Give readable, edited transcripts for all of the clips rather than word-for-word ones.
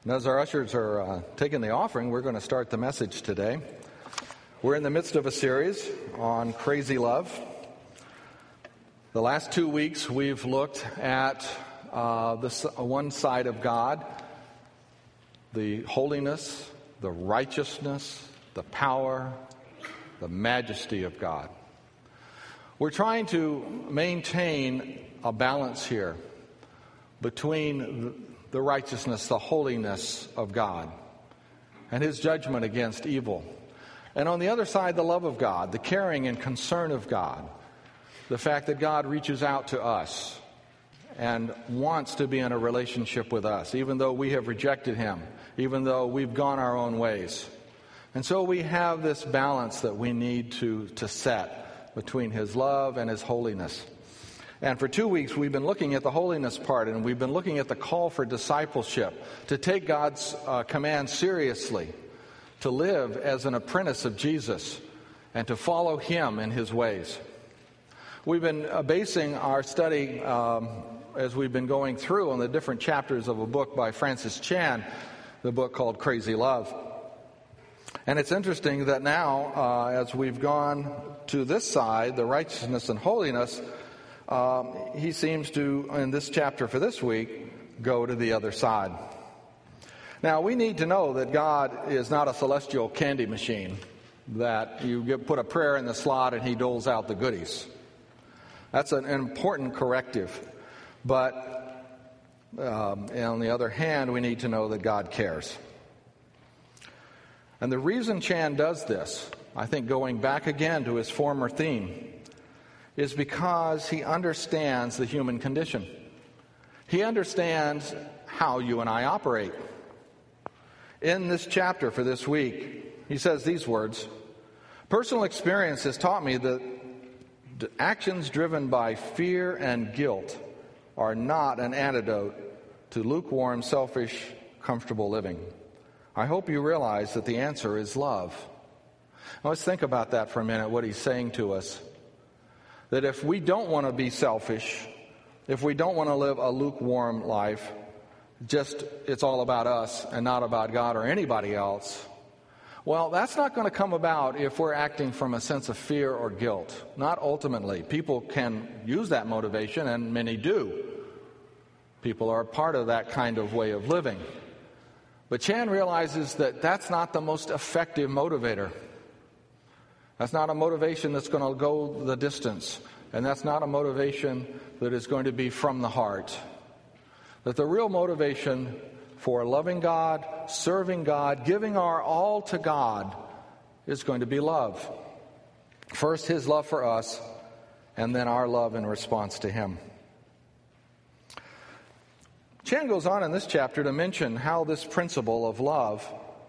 And as our ushers are taking the offering, we're going to start the message today. We're in the midst of a series on crazy love. The last 2 weeks we've looked at this one side of God, the holiness, the righteousness, the power, the majesty of God. We're trying to maintain a balance here between the righteousness, the holiness of God, and His judgment against evil. And on the other side, the love of God, the caring and concern of God, the fact that God reaches out to us and wants to be in a relationship with us, even though we have rejected Him, even though we've gone our own ways. And so we have this balance that we need to set between His love and His holiness. And for 2 weeks, we've been looking at the holiness part, and we've been looking at the call for discipleship, to take God's command seriously, to live as an apprentice of Jesus, and to follow Him in His ways. We've been basing our study, as we've been going through, on the different chapters of a book by Francis Chan, the book called Crazy Love. And it's interesting that now, as we've gone to this side, the righteousness and holiness, he seems to, in this chapter for this week, go to the other side. Now, we need to know that God is not a celestial candy machine, that you put a prayer in the slot and He doles out the goodies. That's an important corrective. But on the other hand, we need to know that God cares. And the reason Chan does this, I think going back again to his former theme, is because he understands the human condition. He understands how you and I operate. In this chapter for this week, he says these words: "Personal experience has taught me that actions driven by fear and guilt are not an antidote to lukewarm, selfish, comfortable living. I hope you realize that the answer is love." Now let's think about that for a minute, what he's saying to us. That if we don't want to be selfish, if we don't want to live a lukewarm life, just it's all about us and not about God or anybody else, well, that's not going to come about if we're acting from a sense of fear or guilt. Not ultimately. People can use that motivation, and many do. People are a part of that kind of way of living. But Chan realizes that that's not the most effective motivator. That's not a motivation that's going to go the distance. And that's not a motivation that is going to be from the heart. That the real motivation for loving God, serving God, giving our all to God is going to be love. First, His love for us, and then our love in response to Him. Chan goes on in this chapter to mention how this principle of love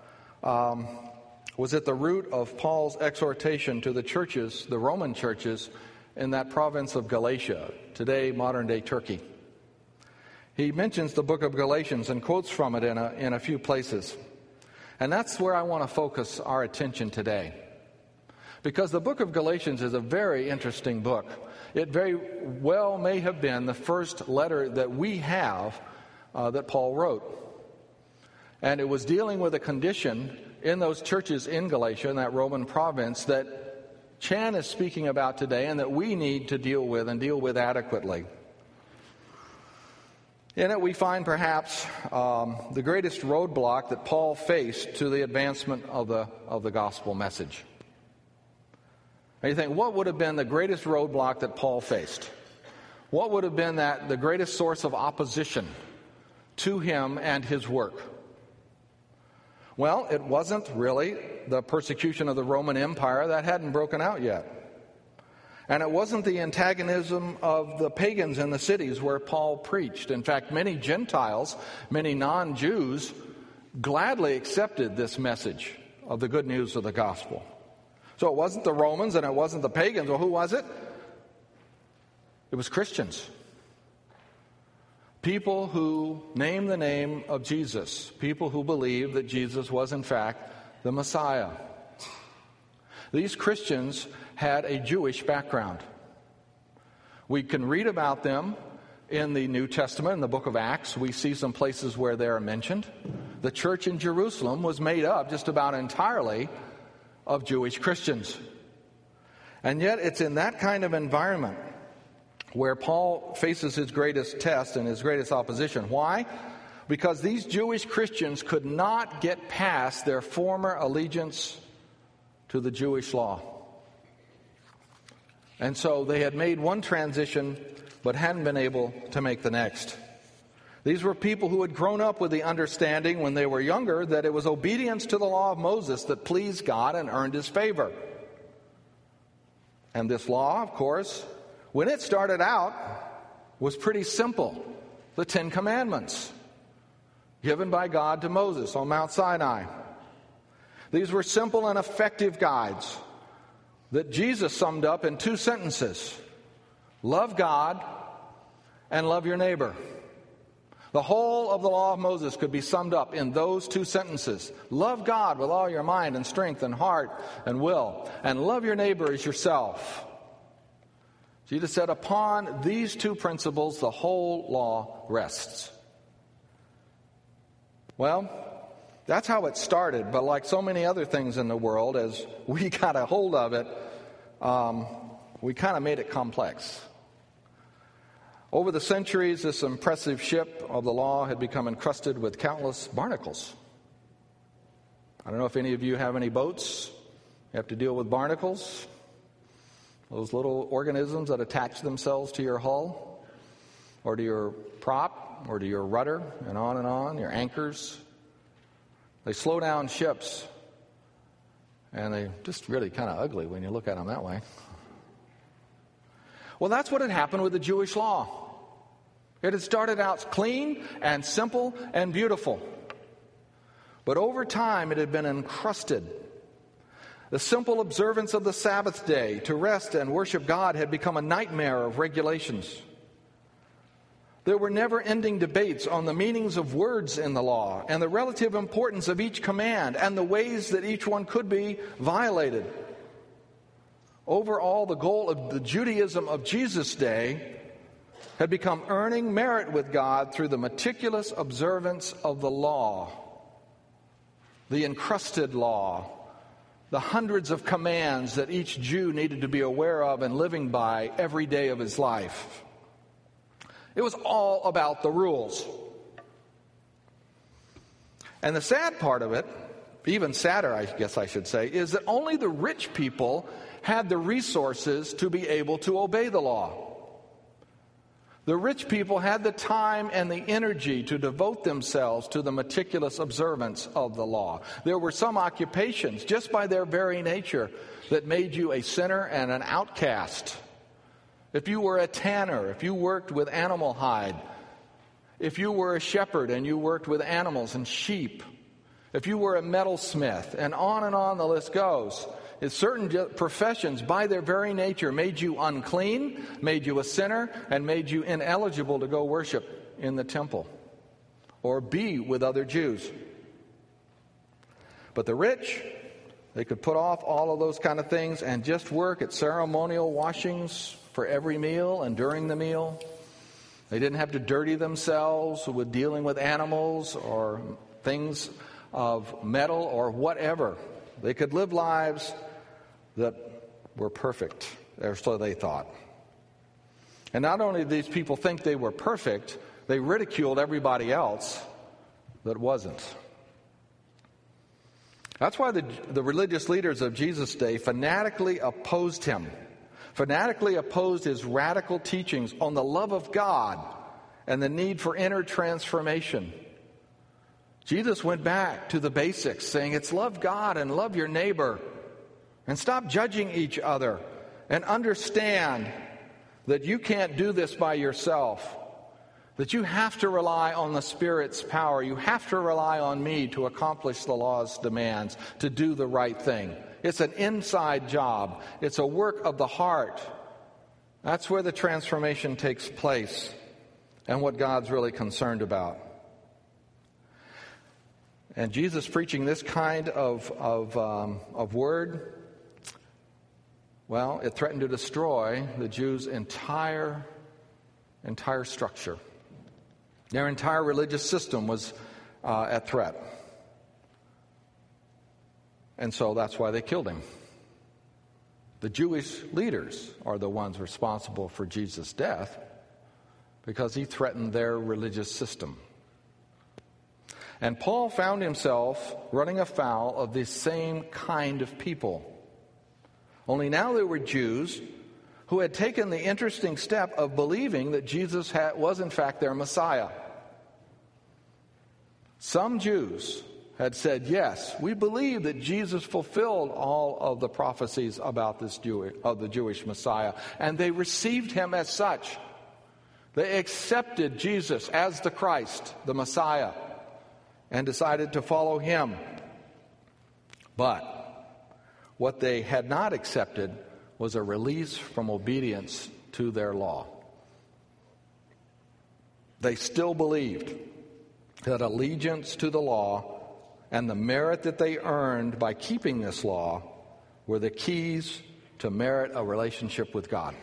was at the root of Paul's exhortation to the churches, the Roman churches, in that province of Galatia, today modern-day Turkey. He mentions the book of Galatians and quotes from it in a few places. And that's where I want to focus our attention today. Because the book of Galatians is a very interesting book. It very well may have been the first letter that we have that Paul wrote. And it was dealing with a condition in those churches in Galatia, in that Roman province, that Chan is speaking about today and that we need to deal with and deal with adequately. In it we find perhaps the greatest roadblock that Paul faced to the advancement of the gospel message. And you think, what would have been the greatest roadblock that Paul faced? What would have been the greatest source of opposition to him and his work? Well, it wasn't really the persecution of the Roman Empire. That hadn't broken out yet. And it wasn't the antagonism of the pagans in the cities where Paul preached. In fact, many Gentiles, many non-Jews, gladly accepted this message of the good news of the gospel. So it wasn't the Romans and it wasn't the pagans. Well, who was it? It was Christians. People who named the name of Jesus. People who believed that Jesus was, in fact, the Messiah. These Christians had a Jewish background. We can read about them in the New Testament, in the book of Acts. We see some places where they are mentioned. the church in Jerusalem was made up just about entirely of Jewish Christians. And yet it's in that kind of environment where Paul faces his greatest test and his greatest opposition. Why? Because these Jewish Christians could not get past their former allegiance to the Jewish law. And so they had made one transition but hadn't been able to make the next. These were people who had grown up with the understanding when they were younger that it was obedience to the law of Moses that pleased God and earned his favor. And this law, of course, when it started out, was pretty simple. The Ten Commandments, given by God to Moses on Mount Sinai. These were simple and effective guides that Jesus summed up in 2 sentences. Love God and love your neighbor. The whole of the law of Moses could be summed up in those 2 sentences. Love God with all your mind and strength and heart and will, and love your neighbor as yourself. Jesus said, upon these 2 principles, the whole law rests. Well, that's how it started, but like so many other things in the world, as we got a hold of it, we kind of made it complex. Over the centuries, this impressive ship of the law had become encrusted with countless barnacles. I don't know if any of you have any boats. You have to deal with barnacles, those little organisms that attach themselves to your hull or to your prop or to your rudder and on, your anchors. They slow down ships, and they're just really kind of ugly when you look at them that way. Well, that's what had happened with the Jewish law. It had started out clean and simple and beautiful. But over time, it had been encrusted. The simple observance of the Sabbath day to rest and worship God had become a nightmare of regulations. There were never-ending debates on the meanings of words in the law and the relative importance of each command and the ways that each one could be violated. Overall, the goal of the Judaism of Jesus' day had become earning merit with God through the meticulous observance of the law, the encrusted law, the hundreds of commands that each Jew needed to be aware of and living by every day of his life. It was all about the rules. And the sad part of it, even sadder I guess I should say, is that only the rich people had the resources to be able to obey the law. The rich people had the time and the energy to devote themselves to the meticulous observance of the law. There were some occupations, just by their very nature, that made you a sinner and an outcast. If you were a tanner, if you worked with animal hide, if you were a shepherd and you worked with animals and sheep, if you were a metalsmith, and on the list goes. Certain professions, by their very nature, made you unclean, made you a sinner, and made you ineligible to go worship in the temple or be with other Jews. But the rich, they could put off all of those kind of things and just work at ceremonial washings for every meal and during the meal. They didn't have to dirty themselves with dealing with animals or things of metal or whatever. They could live lives that were perfect, or so they thought. And not only did these people think they were perfect, they ridiculed everybody else that wasn't. That's why the religious leaders of Jesus' day fanatically opposed him, fanatically opposed his radical teachings on the love of God and the need for inner transformation. Jesus went back to the basics, saying it's love God and love your neighbor. And stop judging each other and understand that you can't do this by yourself, that you have to rely on the Spirit's power. You have to rely on me to accomplish the law's demands, to do the right thing. It's an inside job. It's a work of the heart. That's where the transformation takes place and what God's really concerned about. And Jesus preaching this kind of word, well, it threatened to destroy the Jews' entire structure. Their entire religious system was at threat. And so that's why they killed him. The Jewish leaders are the ones responsible for Jesus' death because he threatened their religious system. And Paul found himself running afoul of this same kind of people. Only now they were Jews who had taken the interesting step of believing that Jesus was in fact their Messiah. Some Jews had said, yes, we believe that Jesus fulfilled all of the prophecies about the Jewish Messiah, and they received him as such. They accepted Jesus as the Christ, the Messiah, and decided to follow him. But what they had not accepted was a release from obedience to their law. They still believed that allegiance to the law and the merit that they earned by keeping this law were the keys to merit a relationship with God.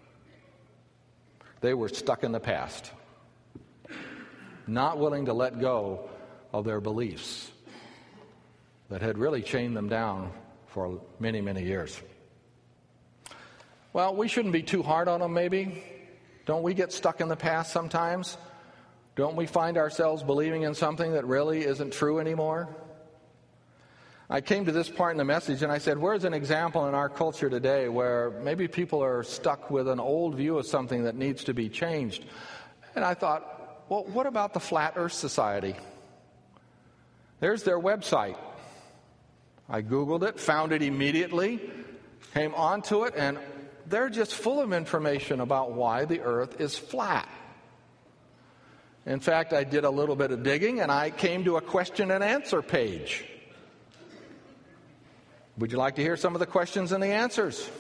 They were stuck in the past, not willing to let go of their beliefs that had really chained them down for many, many years. Well, we shouldn't be too hard on them, maybe. Don't we get stuck in the past sometimes? Don't we find ourselves believing in something that really isn't true anymore? I came to this part in the message and I said, where's an example in our culture today where maybe people are stuck with an old view of something that needs to be changed? And I thought, well, what about the Flat Earth Society? There's their website. I Googled it, found it immediately, came onto it, and they're just full of information about why the earth is flat. In fact, I did a little bit of digging, and I came to a question and answer page. Would you like to hear some of the questions and the answers?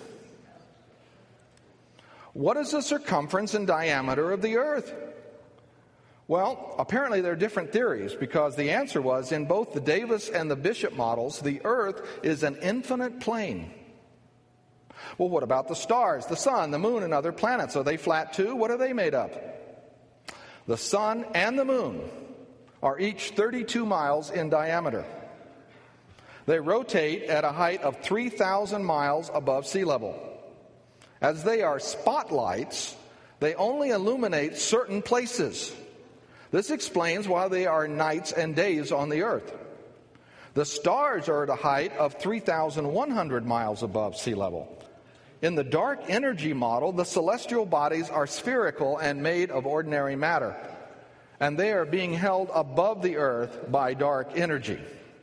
What is the circumference and diameter of the earth? Well, apparently there are different theories, because the answer was, in both the Davis and the Bishop models, the earth is an infinite plane. Well, what about the stars, the sun, the moon, and other planets? Are they flat too? What are they made of? The sun and the moon are each 32 miles in diameter. They rotate at a height of 3,000 miles above sea level. As they are spotlights, they only illuminate certain places. This explains why there are nights and days on the earth. The stars are at a height of 3,100 miles above sea level. In the dark energy model, the celestial bodies are spherical and made of ordinary matter, and they are being held above the earth by dark energy.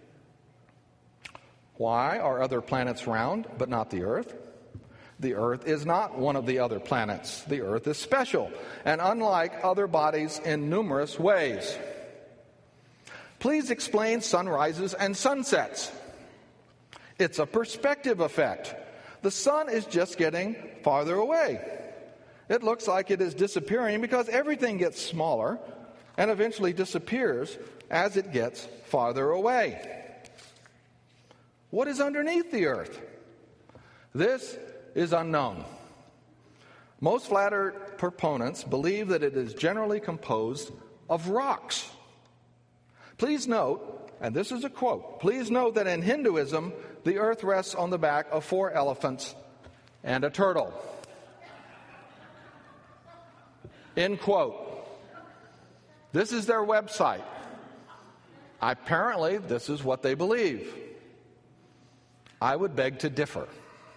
Why are other planets round but not the earth? The earth is not one of the other planets. The earth is special and unlike other bodies in numerous ways. Please explain sunrises and sunsets. It's a perspective effect. The sun is just getting farther away. It looks like it is disappearing because everything gets smaller and eventually disappears as it gets farther away. What is underneath the earth? This is unknown. Most flat earth proponents believe that it is generally composed of rocks. Please note, and this is a quote, please note that in Hinduism, the earth rests on the back of 4 elephants and a turtle. End quote. This is their website. Apparently, this is what they believe. I would beg to differ.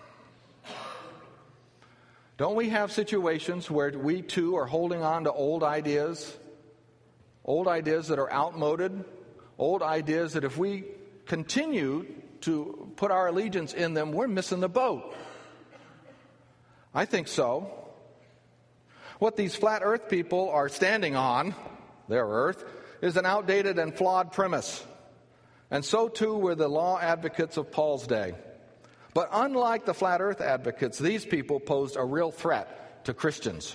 Don't we have situations where we too are holding on to old ideas that are outmoded, old ideas that if we continue to put our allegiance in them, we're missing the boat? I think so. What these flat earth people are standing on, their earth, is an outdated and flawed premise. And so too were the law advocates of Paul's day. But unlike the flat earth advocates, these people posed a real threat to Christians.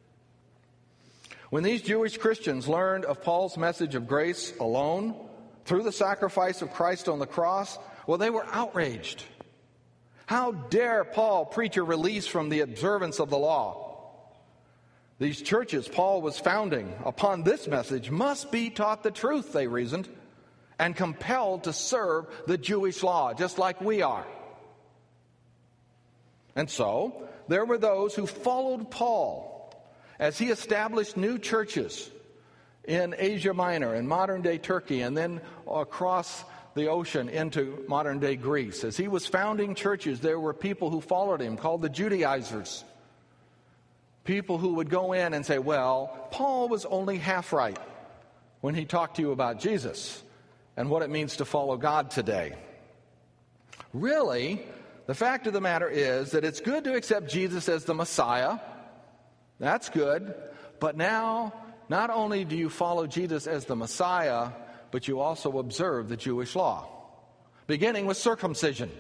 When these Jewish Christians learned of Paul's message of grace alone, through the sacrifice of Christ on the cross, well, they were outraged. How dare Paul preach a release from the observance of the law? These churches Paul was founding upon this message must be taught the truth, they reasoned, and compelled to serve the Jewish law, just like we are. And so, there were those who followed Paul as he established new churches in Asia Minor, in modern-day Turkey, and then across the ocean into modern-day Greece. As he was founding churches, there were people who followed him, called the Judaizers. People who would go in and say, well, Paul was only half right when he talked to you about Jesus and what it means to follow God today. Really, the fact of the matter is that it's good to accept Jesus as the Messiah. That's good. But now, not only do you follow Jesus as the Messiah, but you also observe the Jewish law, beginning with circumcision.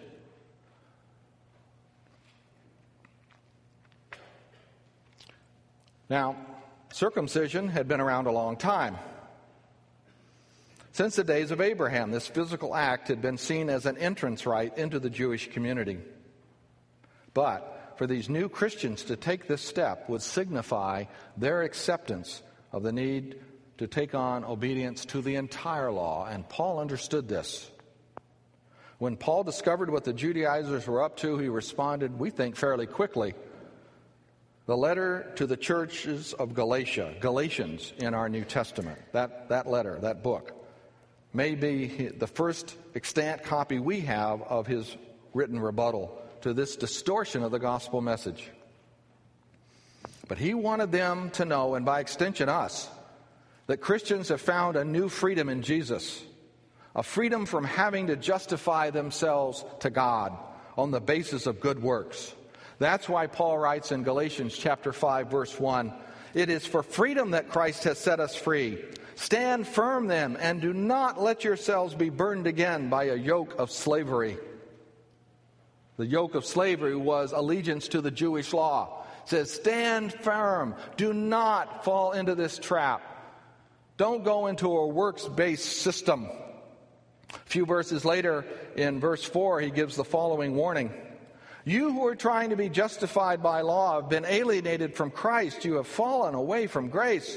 Now, circumcision had been around a long time. Since the days of Abraham, this physical act had been seen as an entrance rite into the Jewish community. But for these new Christians to take this step would signify their acceptance of the need to take on obedience to the entire law, and Paul understood this. When Paul discovered what the Judaizers were up to, he responded, we think, fairly quickly. The letter to the churches of Galatia, Galatians in our New Testament, that letter, that book, may be the first extant copy we have of his written rebuttal to this distortion of the gospel message. But he wanted them to know, and by extension us, that Christians have found a new freedom in Jesus, a freedom from having to justify themselves to God on the basis of good works. That's why Paul writes in Galatians chapter 5, verse 1, it is for freedom that Christ has set us free. Stand firm then, and do not let yourselves be burdened again by a yoke of slavery. The yoke of slavery was allegiance to the Jewish law. It says, stand firm. Do not fall into this trap. Don't go into a works-based system. A few verses later, in verse 4, he gives the following warning. You who are trying to be justified by law have been alienated from Christ. You have fallen away from grace.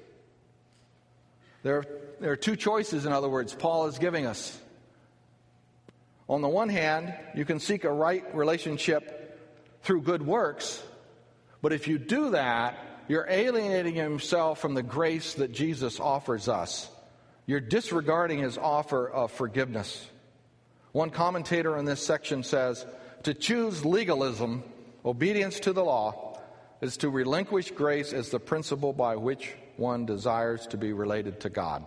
There are two choices, in other words, Paul is giving us. On the one hand, you can seek a right relationship through good works, but if you do that, you're alienating yourself from the grace that Jesus offers us. You're disregarding his offer of forgiveness. One commentator in this section says, to choose legalism, obedience to the law, is to relinquish grace as the principle by which one desires to be related to God.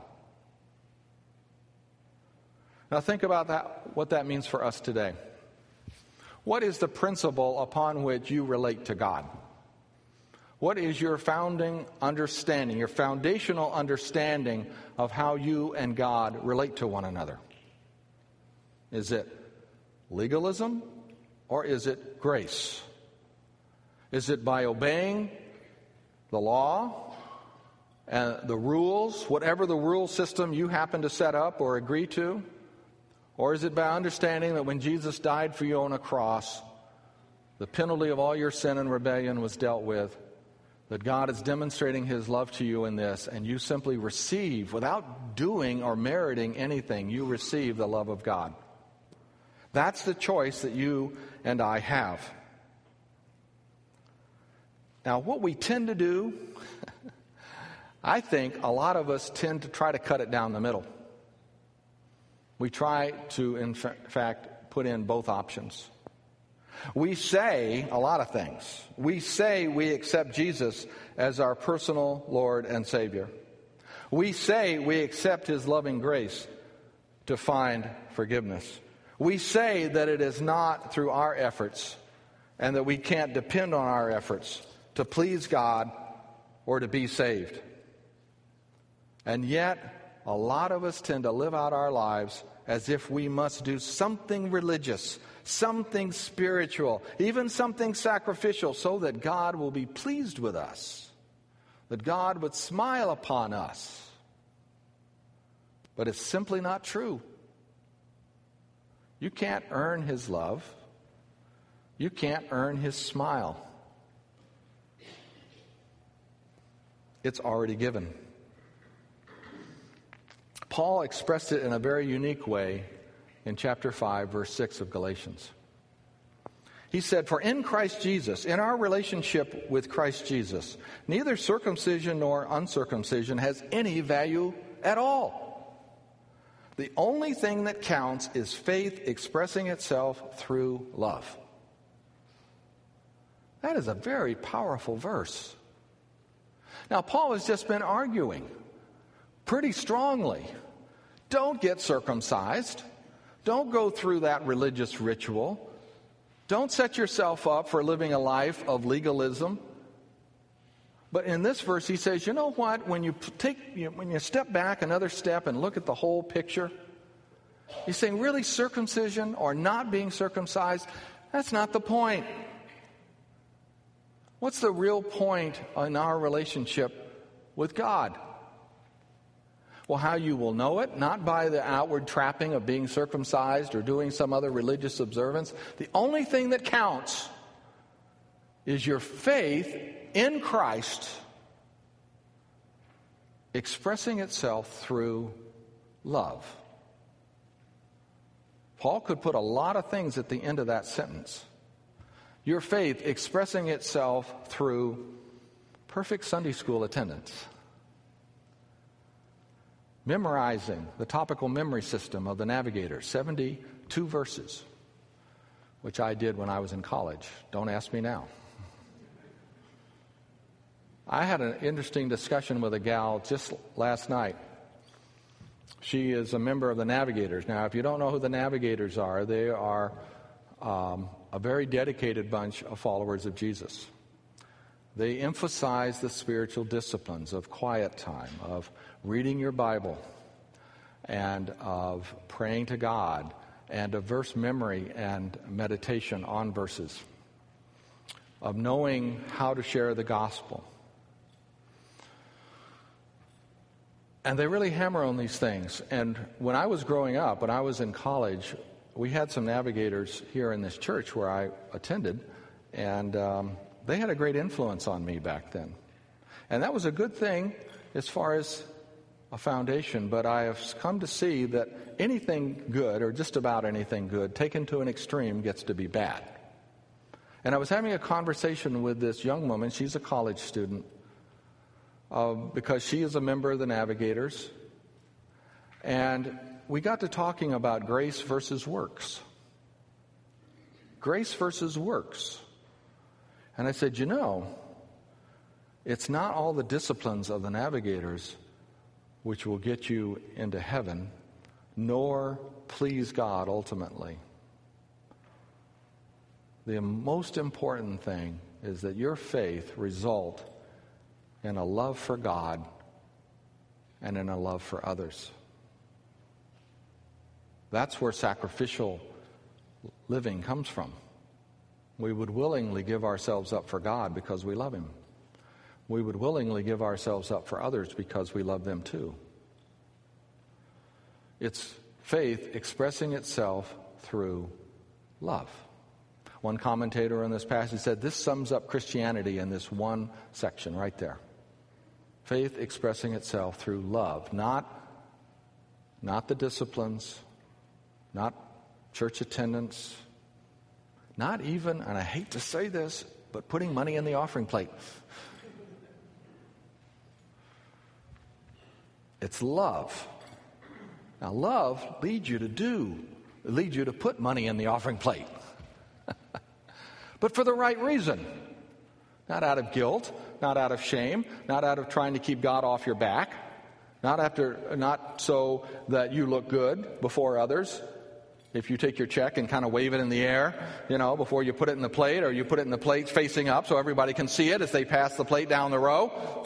Now think about that, what that means for us today. What is the principle upon which you relate to God? What is your founding understanding, your foundational understanding of how you and God relate to one another? Is it legalism or is it grace? Is it by obeying the law and the rules, whatever the rule system you happen to set up or agree to? Or is it by understanding that when Jesus died for you on a cross, the penalty of all your sin and rebellion was dealt with, that God is demonstrating his love to you in this, and you simply receive, without doing or meriting anything, you receive the love of God? That's the choice that you and I have. Now, what we tend to do, I think a lot of us tend to try to cut it down the middle. We try to, in fact, put in both options. We say a lot of things. We say we accept Jesus as our personal Lord and Savior. We say we accept his loving grace to find forgiveness. We say that it is not through our efforts and that we can't depend on our efforts to please God or to be saved. And yet, a lot of us tend to live out our lives as if we must do something religious, something spiritual, even something sacrificial, so that God will be pleased with us, that God would smile upon us. But it's simply not true. You can't earn his love. You can't earn his smile. It's already given. Paul expressed it in a very unique way in chapter 5, verse 6 of Galatians. He said, "For in Christ Jesus, in our relationship with Christ Jesus, neither circumcision nor uncircumcision has any value at all. The only thing that counts is faith expressing itself through love." That is a very powerful verse. Now, Paul has just been arguing pretty strongly. Don't get circumcised. Don't go through that religious ritual. Don't set yourself up for living a life of legalism. But in this verse, he says, you know what? When you step back another step and look at the whole picture, he's saying, really, circumcision or not being circumcised, that's not the point. What's the real point in our relationship with God? Well, how you will know it, not by the outward trapping of being circumcised or doing some other religious observance. The only thing that counts is your faith in Christ expressing itself through love. Paul could put a lot of things at the end of that sentence. Your faith expressing itself through perfect Sunday school attendance. Memorizing the topical memory system of the Navigator, 72 verses, which I did when I was in college. Don't ask me now. I had an interesting discussion with a gal just last night. She is a member of the Navigators. Now, if you don't know who the Navigators are, they are a very dedicated bunch of followers of Jesus. They emphasize the spiritual disciplines of quiet time, of reading your Bible, and of praying to God, and of verse memory and meditation on verses, of knowing how to share the gospel. And they really hammer on these things. And when I was growing up, when I was in college, we had some Navigators here in this church where I attended, and they had a great influence on me back then. And that was a good thing as far as a foundation, but I have come to see that anything good, or just about anything good, taken to an extreme gets to be bad. And I was having a conversation with this young woman. She's a college student, because she is a member of the Navigators. And we got to talking about grace versus works. Grace versus works. And I said, it's not all the disciplines of the Navigators which will get you into heaven, nor please God ultimately. The most important thing is that your faith result in a love for God and in a love for others. That's where sacrificial living comes from. We would willingly give ourselves up for God because we love Him. We would willingly give ourselves up for others because we love them too. It's faith expressing itself through love. One commentator on this passage said this sums up Christianity in this one section right there. Faith expressing itself through love, not the disciplines, not church attendance, not even, and I hate to say this, but putting money in the offering plate. It's love. Now, love leads you to put money in the offering plate. But for the right reason. Not out of guilt, not out of shame, not out of trying to keep God off your back, not so that you look good before others. If you take your check and kind of wave it in the air, before you put it in the plate, or you put it in the plate facing up so everybody can see it as they pass the plate down the row.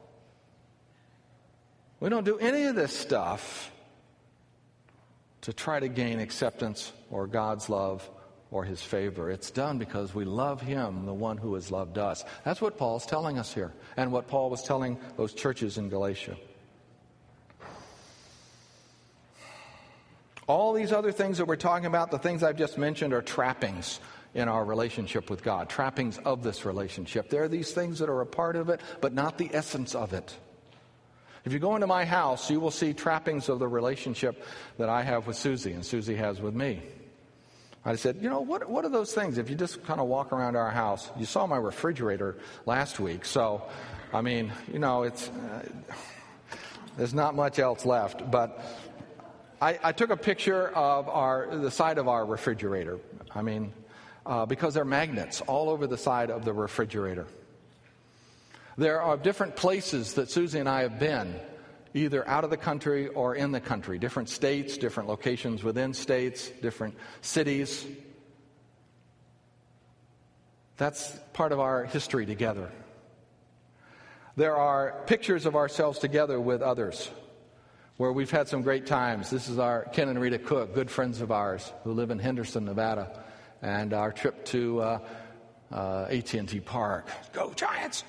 We don't do any of this stuff to try to gain acceptance or God's love or His favor. It's done because we love Him, the one who has loved us. That's what Paul's telling us here, and what Paul was telling those churches in Galatia. All these other things that we're talking about, the things I've just mentioned, are trappings in our relationship with God, trappings of this relationship. There are these things that are a part of it, but not the essence of it. If you go into my house, you will see trappings of the relationship that I have with Susie and Susie has with me. I said, what are those things? If you just kind of walk around our house, you saw my refrigerator last week. So, it's there's not much else left. But I took a picture of the side of our refrigerator. Because there are magnets all over the side of the refrigerator. There are different places that Susie and I have been, either out of the country or in the country, different states, different locations within states, different cities. That's part of our history together. There are pictures of ourselves together with others where we've had some great times. This is our Ken and Rita Cook, good friends of ours who live in Henderson, Nevada, and our trip to AT&T Park. Go Giants!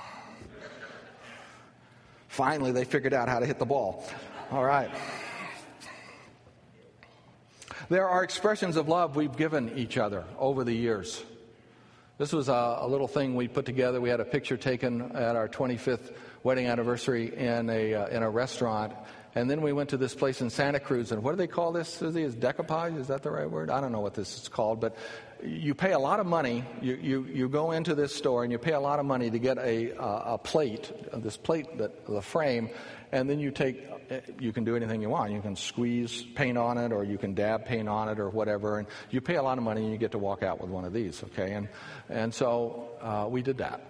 Finally, they figured out how to hit the ball. All right. There are expressions of love we've given each other over the years. This was a little thing we put together. We had a picture taken at our 25th wedding anniversary in a restaurant. And then we went to this place in Santa Cruz. And what do they call this, Susie? Is decoupage? Is that the right word? I don't know what this is called. But you pay a lot of money. You go into this store and you pay a lot of money to get a plate, this plate, the frame. And then you can do anything you want. You can squeeze paint on it, or you can dab paint on it, or whatever. And you pay a lot of money and you get to walk out with one of these, okay? And so we did that.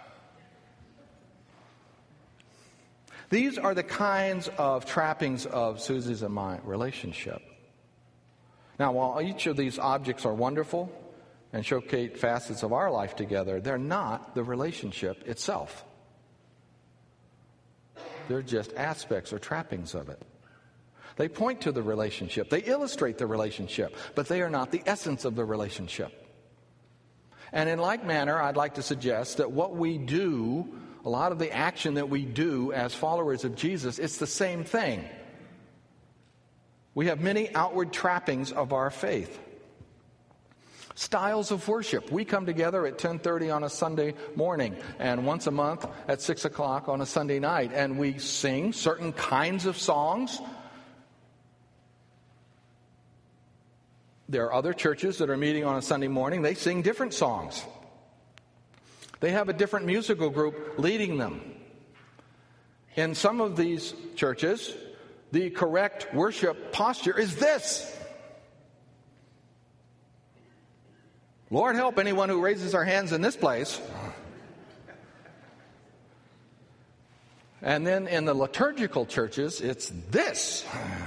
These are the kinds of trappings of Susie's and my relationship. Now, while each of these objects are wonderful and showcase facets of our life together, they're not the relationship itself. They're just aspects or trappings of it. They point to the relationship. They illustrate the relationship, but they are not the essence of the relationship. And in like manner, I'd like to suggest that what we do, a lot of the action that we do as followers of Jesus, it's the same thing. We have many outward trappings of our faith. Styles of worship. We come together at 10:30 on a Sunday morning and once a month at 6 o'clock on a Sunday night, and we sing certain kinds of songs. There are other churches that are meeting on a Sunday morning. They sing different songs. They have a different musical group leading them. In some of these churches, the correct worship posture is this. Lord help anyone who raises their hands in this place. And then in the liturgical churches, it's this.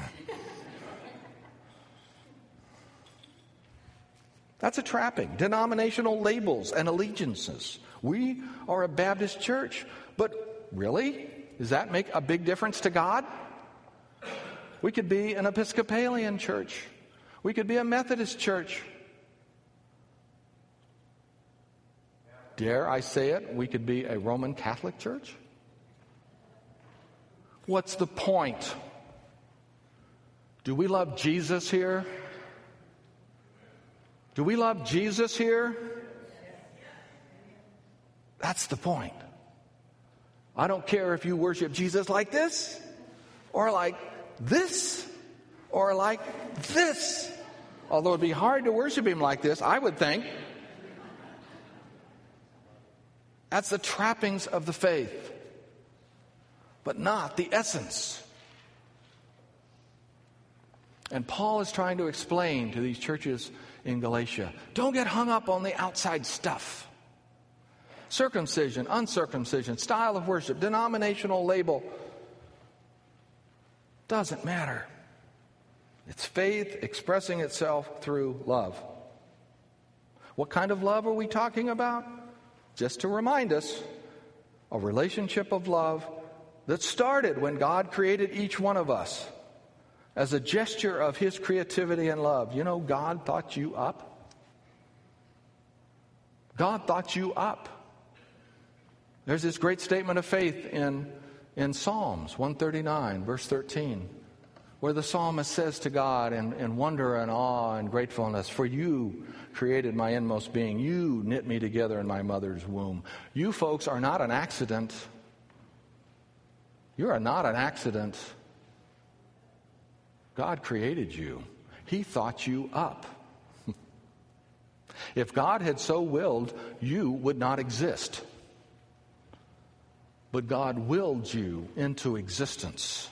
That's a trapping. Denominational labels and allegiances. We are a Baptist church, but really? Does that make a big difference to God? We could be an Episcopalian church. We could be a Methodist church. Dare I say it, we could be a Roman Catholic church? What's the point? Do we love Jesus here? Do we love Jesus here? That's the point. I don't care if you worship Jesus like this, or like this, or like this. Although it'd be hard to worship him like this, I would think. That's the trappings of the faith, but not the essence. And Paul is trying to explain to these churches in Galatia, don't get hung up on the outside stuff. Circumcision, uncircumcision, style of worship, denominational label, doesn't matter. It's faith expressing itself through love. What kind of love are we talking about? Just to remind us, a relationship of love that started when God created each one of us as a gesture of his creativity and love. You know, God thought you up. God thought you up. There's this great statement of faith in Psalms 139, verse 13, where the psalmist says to God in wonder and awe and gratefulness, "For you created my inmost being. You knit me together in my mother's womb." You folks are not an accident. You are not an accident. God created you. He thought you up. If God had so willed, you would not exist. But God willed you into existence.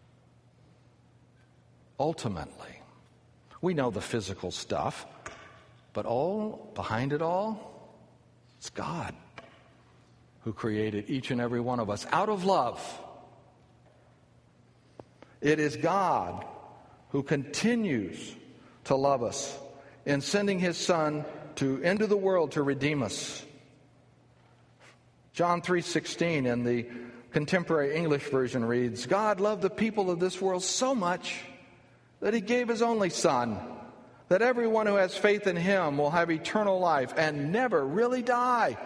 Ultimately, we know the physical stuff, but all behind it all, it's God who created each and every one of us out of love. It is God who continues to love us in sending his Son into the world to redeem us. John 3:16 in the Contemporary English Version reads, "God loved the people of this world so much that he gave his only Son, that everyone who has faith in him will have eternal life and never really die."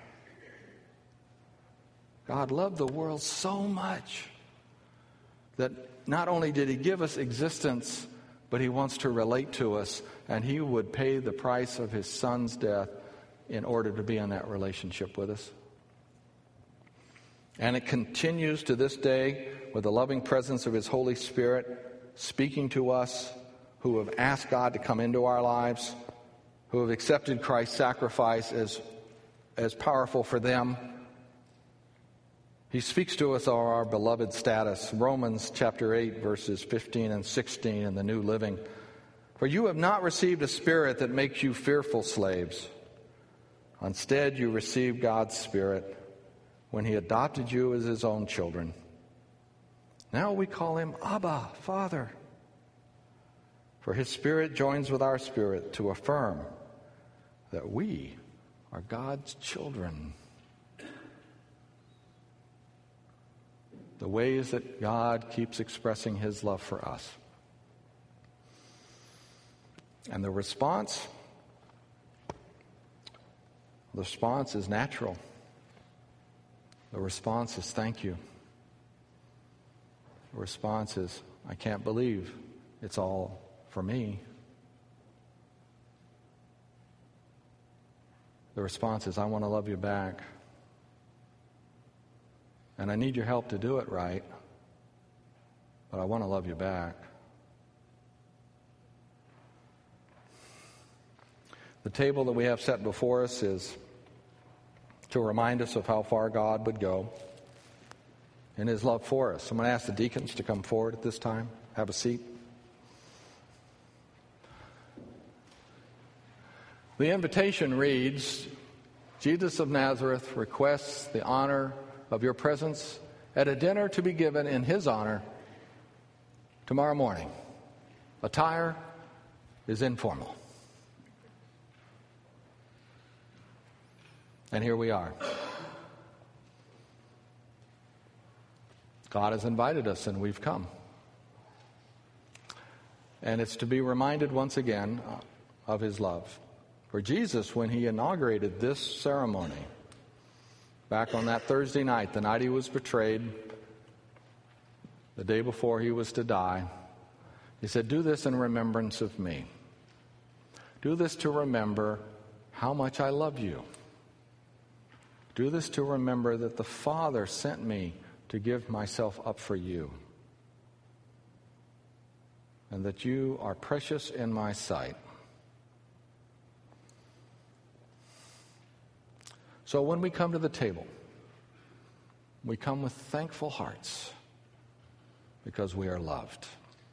God loved the world so much that not only did he give us existence, but he wants to relate to us, and he would pay the price of his Son's death in order to be in that relationship with us. And it continues to this day with the loving presence of his Holy Spirit speaking to us who have asked God to come into our lives, who have accepted Christ's sacrifice as powerful for them. He speaks to us of our beloved status. Romans chapter 8, verses 15 and 16 in the New Living. "For you have not received a spirit that makes you fearful slaves. Instead, you received God's Spirit when he adopted you as his own children. Now we call him Abba, Father. For his Spirit joins with our spirit to affirm that we are God's children." The ways that God keeps expressing his love for us. And the response is natural. The response is thank you. The response is, I can't believe it's all for me. The response is, I want to love you back. And I need your help to do it right, but I want to love you back. The table that we have set before us is to remind us of how far God would go in his love for us. I'm going to ask the deacons to come forward at this time. Have a seat. The invitation reads, "Jesus of Nazareth requests the honor of your presence at a dinner to be given in his honor tomorrow morning. Attire is informal." And here we are. God has invited us and we've come. And it's to be reminded once again of his love. For Jesus, when he inaugurated this ceremony, back on that Thursday night, the night he was betrayed, the day before he was to die, he said, "Do this in remembrance of me. Do this to remember how much I love you. Do this to remember that the Father sent me to give myself up for you, and that you are precious in my sight." So when we come to the table, we come with thankful hearts because we are loved.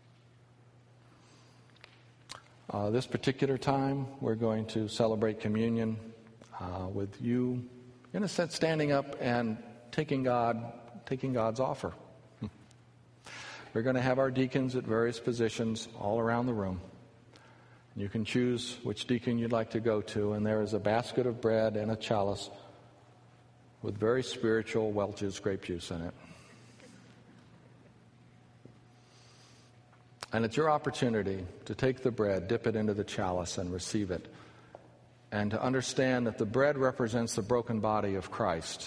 This particular time, we're going to celebrate communion with you, in a sense, standing up and taking God's offer. We're going to have our deacons at various positions all around the room. You can choose which deacon you'd like to go to, and there is a basket of bread and a chalice with very spiritual Welch's grape juice in it. And it's your opportunity to take the bread, dip it into the chalice, and receive it. And to understand that the bread represents the broken body of Christ,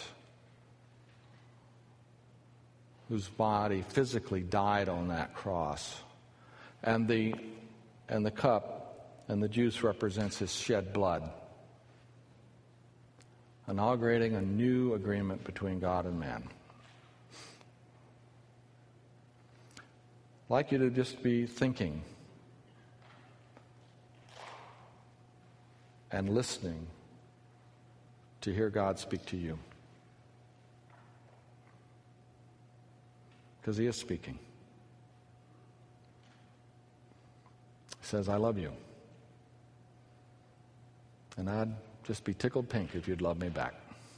whose body physically died on that cross And the cup and the juice represents his shed blood, inaugurating a new agreement between God and man. I'd like you to just be thinking and listening to hear God speak to you. Because he is speaking. He says, I love you. And I'd just be tickled pink if you'd love me back.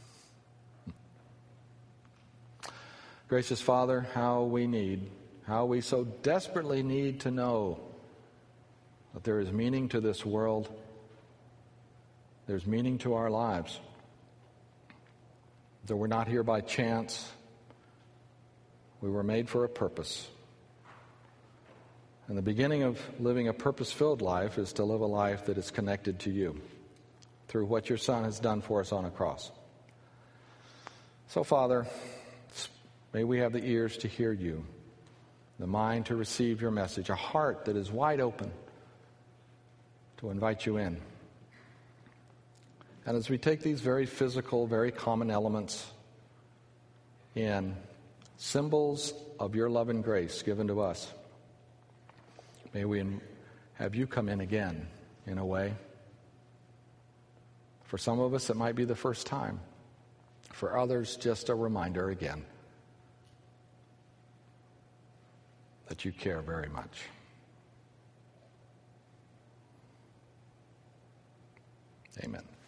Gracious Father, how we so desperately need to know that there is meaning to this world. There's meaning to our lives. That we're not here by chance. We were made for a purpose. And the beginning of living a purpose-filled life is to live a life that is connected to you through what your Son has done for us on a cross. So, Father, may we have the ears to hear you, the mind to receive your message, a heart that is wide open to invite you in. And as we take these very physical, very common elements in symbols of your love and grace given to us, may we have you come in again in a way. For some of us, it might be the first time. For others, just a reminder again that you care very much. Amen.